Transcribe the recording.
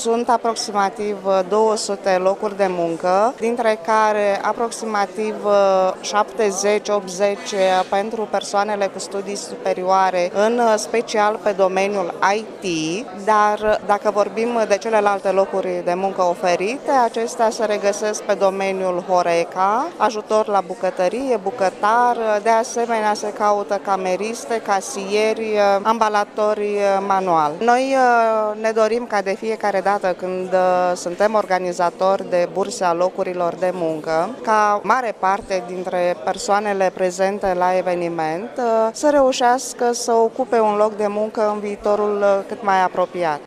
Sunt aproximativ 200 locuri de muncă, dintre care aproximativ 70-80 pentru persoanele cu studii superioare, în special pe domeniul IT, dar dacă vorbim de celelalte locuri de muncă oferite, acestea se regăsesc pe domeniul Horeca, ajutor la bucătărie, bucătar, de asemenea se caută cameriste, casieri, ambalatori manual. Noi ne dorim ca de fiecare dată când suntem organizatori de burse a locurilor de muncă, ca mare parte dintre persoanele prezente la eveniment să reușească să ocupe un loc de muncă în viitorul cât mai apropiat.